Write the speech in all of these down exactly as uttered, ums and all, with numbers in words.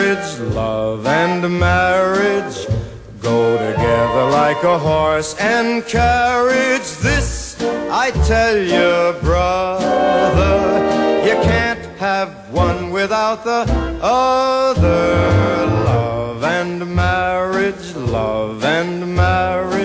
marriage, love and marriage go together like a horse and carriage. This I tell you, brother, you can't have one without the other. Love and marriage, love and marriage.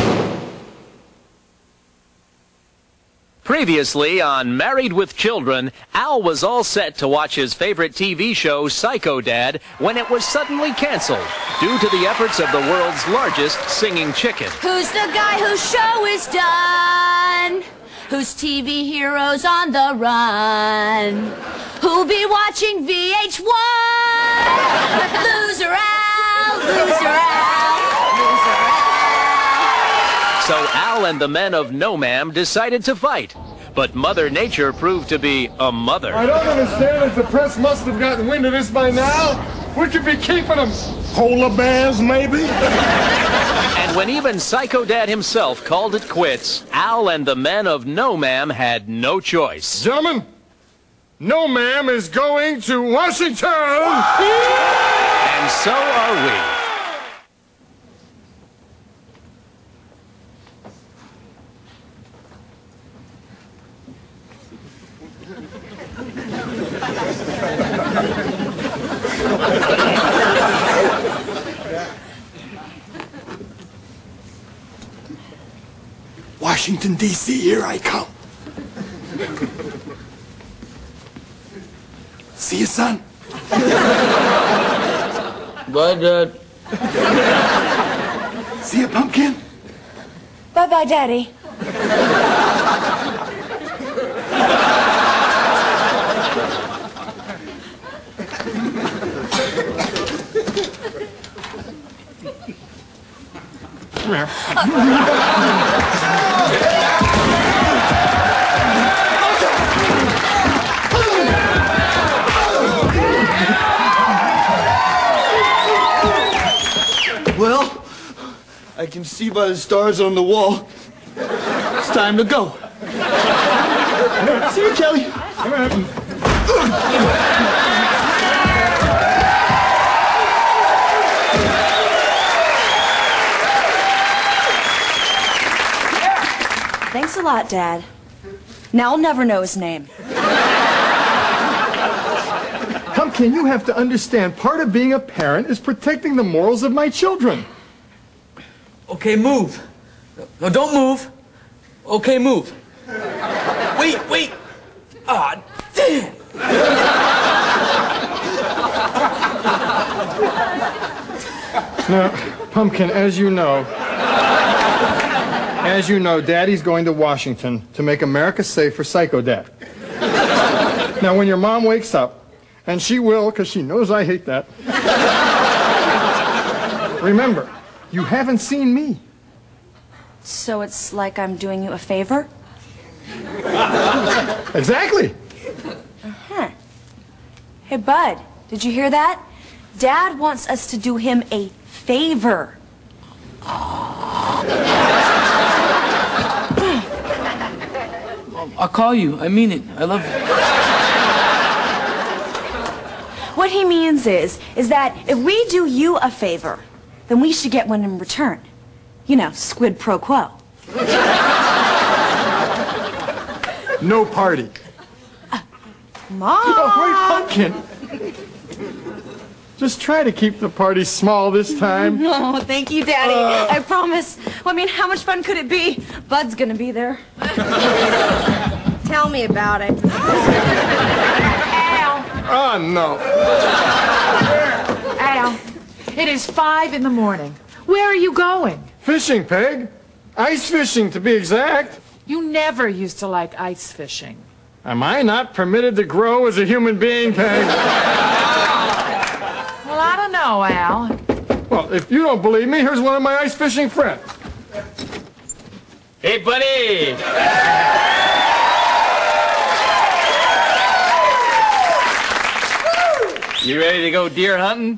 Previously on Married with Children, Al was all set to watch his favorite T V show, Psycho Dad, when it was suddenly canceled due to the efforts of the world's largest singing chicken. Who's the guy whose show is done? Whose T V hero's on the run? Who'll be watching V H one? Loser Al, loser Al, loser Al. So Al and the men of No Ma'am decided to fight. But Mother Nature proved to be a mother. I don't understand if the press must have gotten wind of this by now. Would you be keeping them? Polar bears, maybe? And when even Psycho Dad himself called it quits, Al and the men of No Ma'am had no choice. Gentlemen, No Ma'am is going to Washington! And so are we. Washington, D C, here I come. See you, son. Bye, Dad. See you, Pumpkin. Bye-bye, Daddy. Well, I can see by the stars on the wall. It's time to go. See you, Kelly. Thanks a lot, Dad. Now I'll never know his name. Pumpkin, you have to understand, part of being a parent is protecting the morals of my children. Okay, move. No, don't move. Okay, move. Wait, wait. Ah, damn. Now, Pumpkin, as you know, as you know, Daddy's going to Washington to make America safe for Psycho Dad. Now, when your mom wakes up, and she will, because she knows I hate that, remember, you haven't seen me. So it's like I'm doing you a favor? Exactly. Uh-huh. Hey, Bud, did you hear that? Dad wants us to do him a favor. I'll call you. I mean it. I love you. What he means is, is that if we do you a favor, then we should get one in return. You know, squid pro quo. No party. Uh, Mom! Oh, wait, Pumpkin. Just try to keep the party small this time. Oh, thank you, Daddy. Uh, I promise. Well, I mean, how much fun could it be? Bud's gonna be there. Tell me about it. Al, Oh, no. Al, it is five in the morning. Where are you going? Fishing, Peg. Ice fishing, to be exact. You never used to like ice fishing. Am I not permitted to grow as a human being, Peg? Well, I don't know, Al. Well, if you don't believe me, here's one of my ice fishing friends. Hey, buddy. You ready to go deer hunting?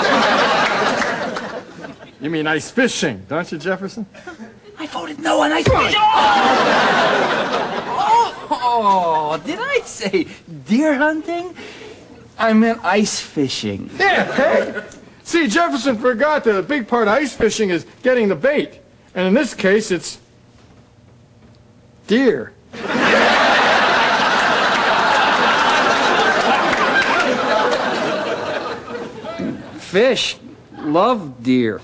You mean ice fishing, don't you, Jefferson? I voted no on ice fishing. Oh! Oh, did I say deer hunting? I meant ice fishing. Yeah, Peg. See, Jefferson forgot that a big part of ice fishing is getting the bait. And in this case, it's deer. Fish love deer.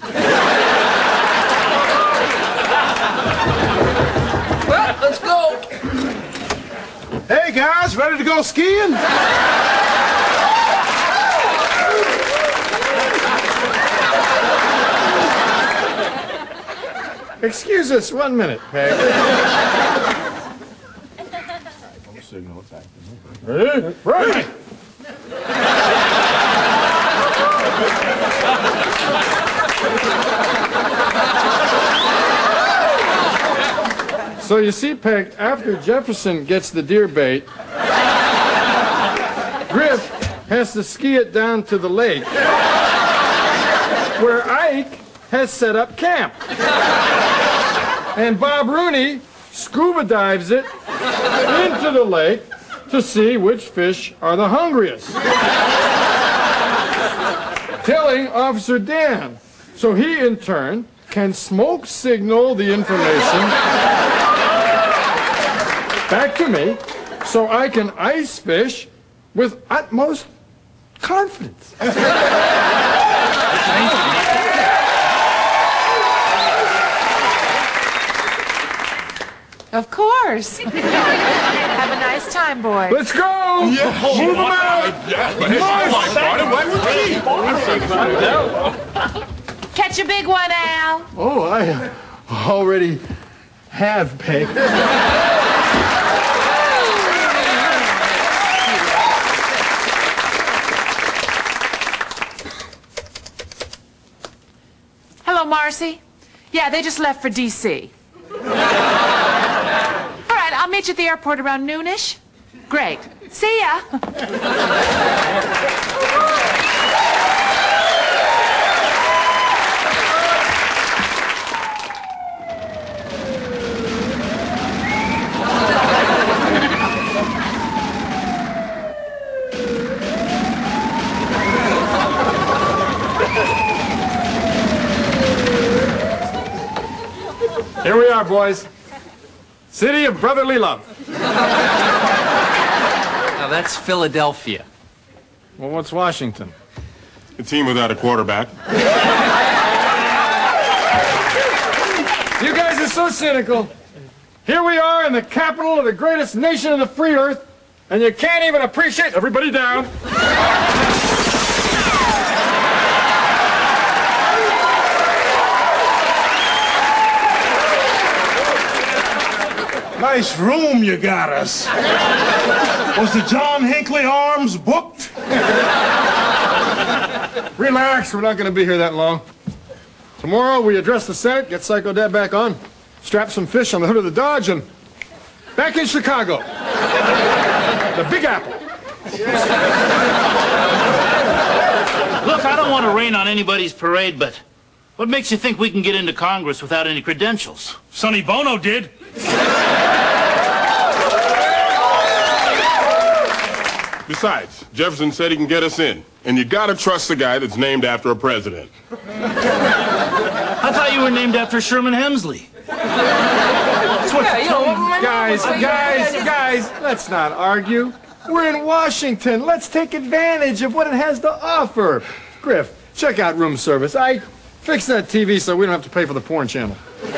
Well, let's go. Hey, guys, ready to go skiing? Excuse us one minute, Peg. Ready? Right. So you see, Peg, after Jefferson gets the deer bait, Griff has to ski it down to the lake, where Ike has set up camp. And Bob Rooney scuba dives it into the lake to see which fish are the hungriest, telling Officer Dan. So he, in turn, can smoke signal the information back to me so I can ice fish with utmost confidence. Of course. Have a nice time, boys. Let's go! Yeah. Move them out! Catch a big one, Al. Oh, I already have, Peg. Hello, Marcy. Yeah, they just left for D C All right, I'll meet you at the airport around noonish. Great. See ya. Here we are, boys. City of brotherly love. Now that's Philadelphia. Well, what's Washington? A team without a quarterback. You guys are so cynical. Here we are in the capital of the greatest nation of the free earth, and you can't even appreciate... Everybody down. Nice room you got us. Was the John Hinckley Arms booked? Relax, we're not going to be here that long. Tomorrow we address the Senate, get Psycho Dad back on, strap some fish on the hood of the Dodge, and back in Chicago. The Big Apple. Look, I don't want to rain on anybody's parade, but what makes you think we can get into Congress without any credentials? Sonny Bono did. Besides, Jefferson said he can get us in. And you gotta trust the guy that's named after a president. I thought you were named after Sherman Hemsley. That's what you know, guys, guys, guys, let's not argue. We're in Washington. Let's take advantage of what it has to offer. Griff, check out room service. I fix that T V so we don't have to pay for the porn channel.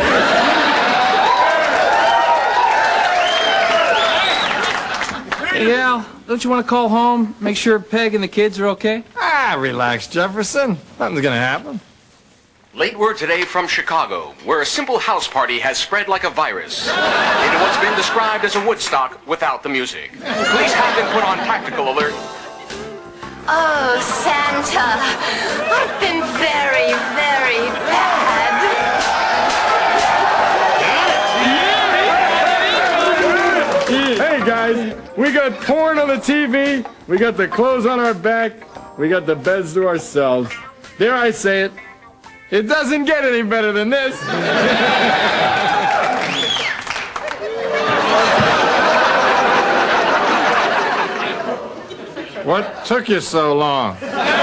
Hey, Al, don't you want to call home, make sure Peg and the kids are okay? Ah, relax, Jefferson. Nothing's gonna happen. Late word today from Chicago, where a simple house party has spread like a virus into what's been described as a Woodstock without the music. Police have been put on tactical alert. Oh, Santa, I've been very, very bad. Hey, guys, we got porn on the T V, we got the clothes on our back, we got the beds to ourselves. Dare I say it, it doesn't get any better than this. What took you so long?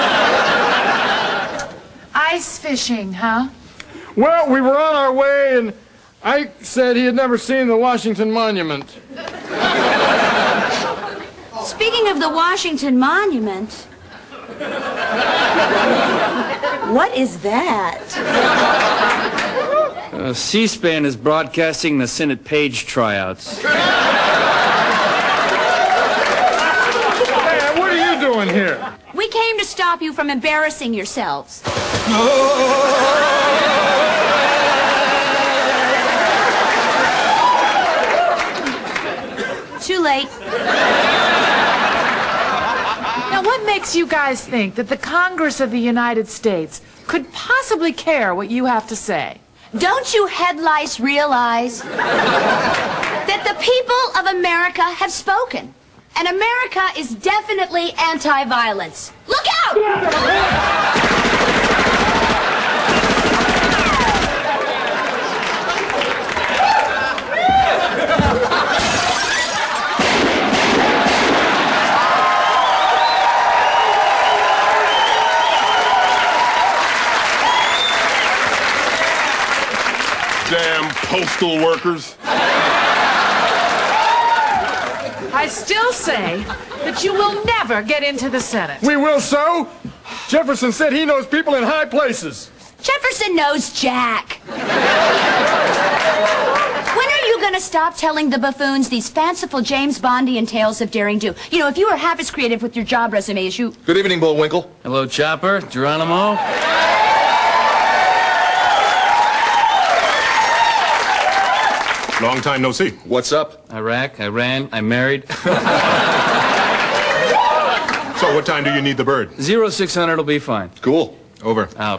Ice fishing, huh? Well, we were on our way, and Ike said he had never seen the Washington Monument. Speaking of the Washington Monument, what is that? Uh, C-SPAN is broadcasting the Senate page tryouts. Hey, what are you doing here? We came to stop you from embarrassing yourselves. Too late. Now, what makes you guys think that the Congress of the United States could possibly care what you have to say? Don't you head lice realize that the people of America have spoken? And America is definitely anti-violence. Look out! Damn postal workers. I still say that you will never get into the Senate. We will so. Jefferson said he knows people in high places. Jefferson knows Jack. When are you going to stop telling the buffoons these fanciful James Bondian tales of daring do? You know, if you were half as creative with your job resume as you... Good evening, Bullwinkle. Hello, Chopper. Geronimo. Long time no see. What's up? Iraq, Iran, I'm married. So what time do you need the bird? Zero six hundred will be fine. Cool. Over. Out.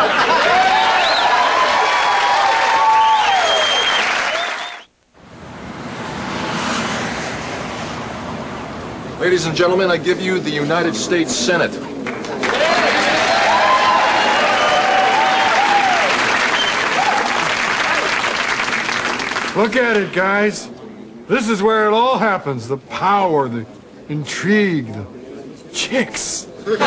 Ladies and gentlemen, I give you the United States Senate. Look at it, guys. This is where it all happens. The power, the intrigue, the chicks.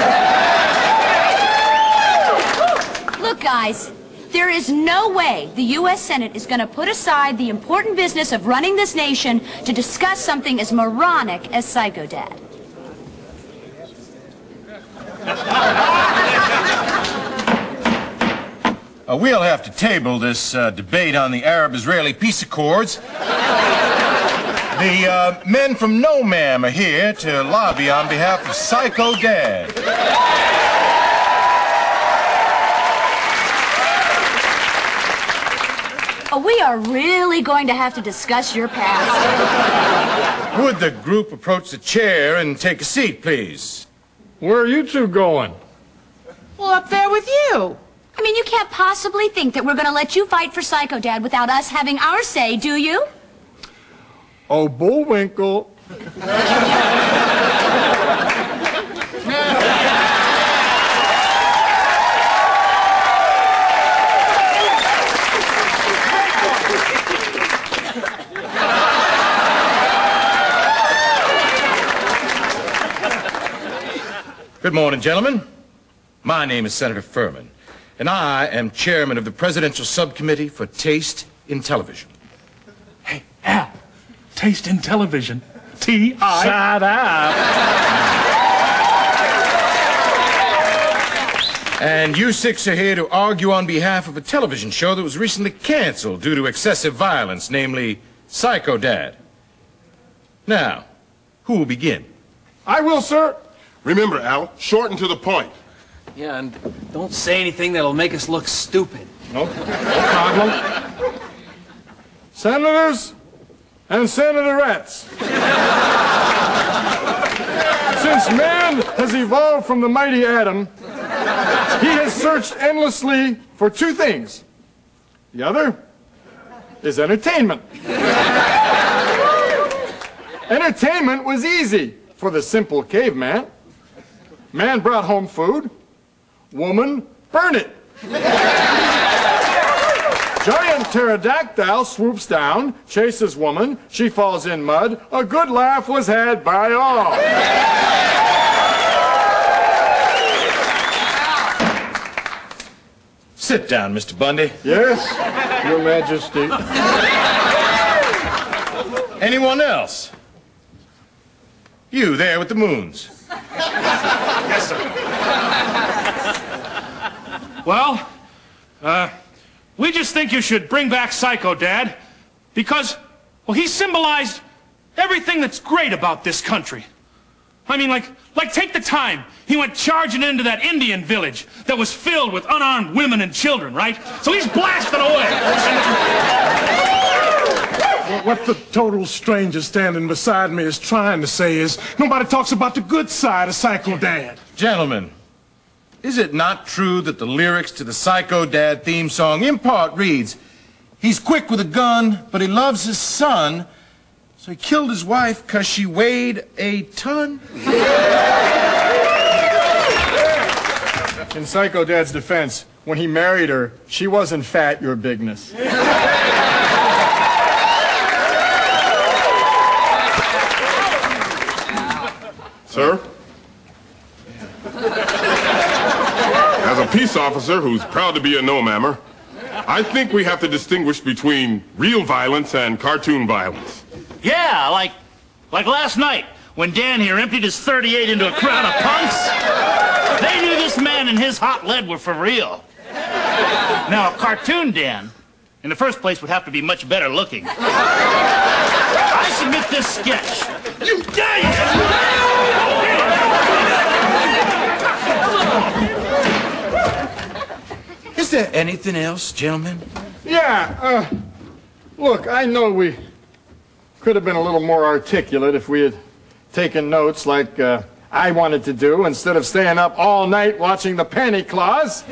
Look, guys, there is no way the U S Senate is going to put aside the important business of running this nation to discuss something as moronic as Psycho Dad. Uh, we'll have to table this uh, debate on the Arab-Israeli peace accords. The uh, men from No Ma'am are here to lobby on behalf of Psycho Dad. Oh, we are really going to have to discuss your past. Would the group approach the chair and take a seat, please? Where are you two going? Well, up there with you. I mean, you can't possibly think that we're going to let you fight for Psycho Dad without us having our say, do you? Oh, Bullwinkle. Good morning, gentlemen. My name is Senator Furman, and I am chairman of the Presidential Subcommittee for Taste in Television. Hey, Al, Taste in Television. T I Shut up. And you six are here to argue on behalf of a television show that was recently canceled due to excessive violence, namely Psycho Dad. Now, who will begin? I will, sir. Remember, Al, short and to the point. Yeah, and don't say anything that'll make us look stupid. No, no problem. Senators and Senatorettes. Since man has evolved from the mighty Adam, he has searched endlessly for two things. The other is entertainment. Entertainment was easy for the simple caveman. Man brought home food. Woman, burn it. Giant pterodactyl swoops down, chases woman, she falls in mud. A good laugh was had by all. Sit down, Mister Bundy. Yes, Your Majesty. Anyone else? You there with the moons. Yes, sir. Well, uh, we just think you should bring back Psycho Dad because, well, he symbolized everything that's great about this country. I mean, like, like take the time. He went charging into that Indian village that was filled with unarmed women and children, right? So he's blasting away. What the total stranger standing beside me is trying to say is nobody talks about the good side of Psycho Dad. Gentlemen, is it not true that the lyrics to the Psycho Dad theme song in part reads, he's quick with a gun, but he loves his son, so he killed his wife because she weighed a ton? In Psycho Dad's defense, when he married her, she wasn't fat, Your Bigness. Sir? As a peace officer who's proud to be a no-mammer, I think we have to distinguish between real violence and cartoon violence. Yeah, like, like last night when Dan here emptied his thirty-eight into a crowd of punks. They knew this man and his hot lead were for real. Now, a cartoon Dan, in the first place, would have to be much better looking. I submit this sketch. You dare! Is there anything else, gentlemen? Yeah, uh, look, I know we could have been a little more articulate if we had taken notes like uh, I wanted to do instead of staying up all night watching the Panty Claus.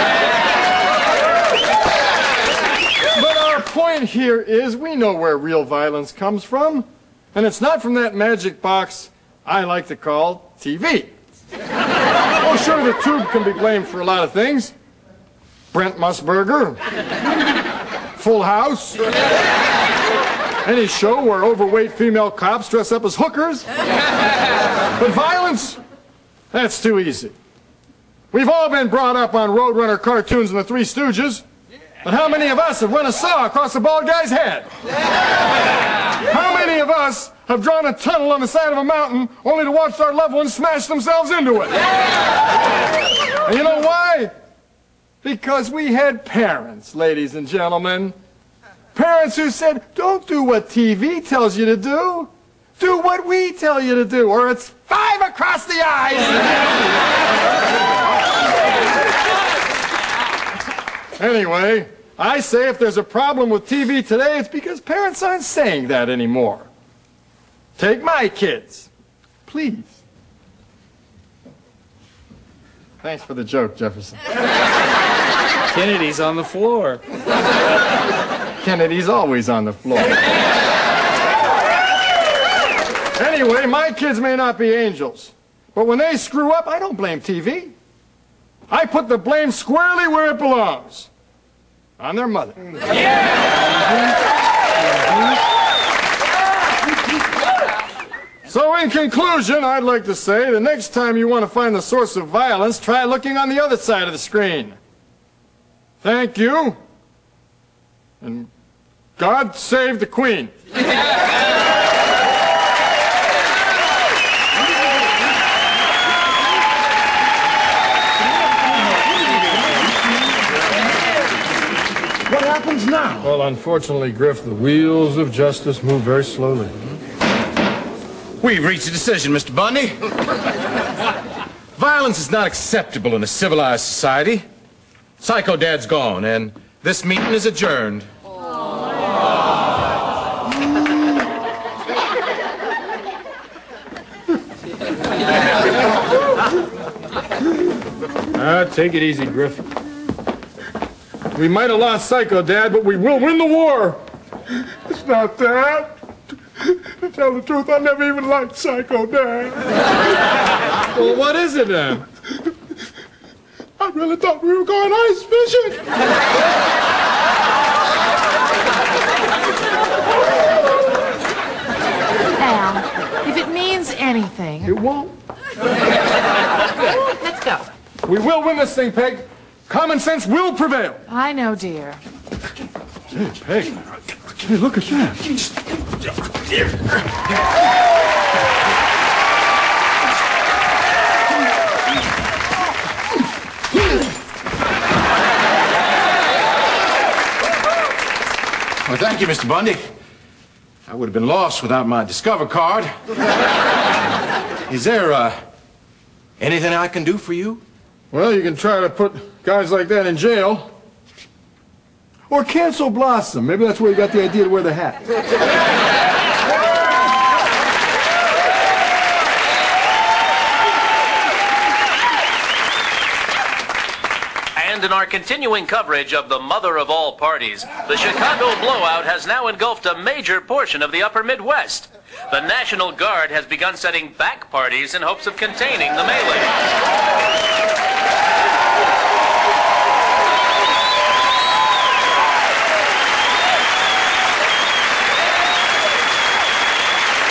But our point here is we know where real violence comes from, and it's not from that magic box I like to call T V. Oh, sure, the tube can be blamed for a lot of things. Brent Musburger, Full House, any show where overweight female cops dress up as hookers. But violence, that's too easy. We've all been brought up on Roadrunner cartoons and the Three Stooges, but how many of us have run a saw across a bald guy's head? How many of us have drawn a tunnel on the side of a mountain only to watch our loved ones smash themselves into it? And you know why? Because we had parents, ladies and gentlemen. Parents who said, don't do what T V tells you to do. Do what we tell you to do, or it's five across the eyes. Anyway, I say if there's a problem with T V today, it's because parents aren't saying that anymore. Take my kids, please. Thanks for the joke, Jefferson. Kennedy's on the floor. Kennedy's always on the floor. Anyway, my kids may not be angels, but when they screw up, I don't blame T V. I put the blame squarely where it belongs. On their mother. So in conclusion, I'd like to say the next time you want to find the source of violence, try looking on the other side of the screen. Thank you. And God save the Queen. What happens now? Well, unfortunately, Griff, the wheels of justice move very slowly. We've reached a decision, Mister Bundy. Violence is not acceptable in a civilized society. Psycho Dad's gone, and this meeting is adjourned. Ah, take it easy, Griff. We might have lost Psycho Dad, but we will win the war. It's not that. To tell the truth, I never even liked Psycho Dad. Well, what is it then? I really thought we were going ice fishing. Al, if it means anything... It won't. Let's go. We will win this thing, Peg. Common sense will prevail. I know, dear. Hey, Peg. Hey, look at that. Well, thank you, Mister Bundy. I would have been lost without my Discover card. Is there, uh, anything I can do for you? Well, you can try to put guys like that in jail. Or cancel Blossom. Maybe that's where you got the idea to wear the hat. And in our continuing coverage of the mother of all parties, the Chicago blowout has now engulfed a major portion of the upper Midwest. The National Guard has begun setting back parties in hopes of containing the melee.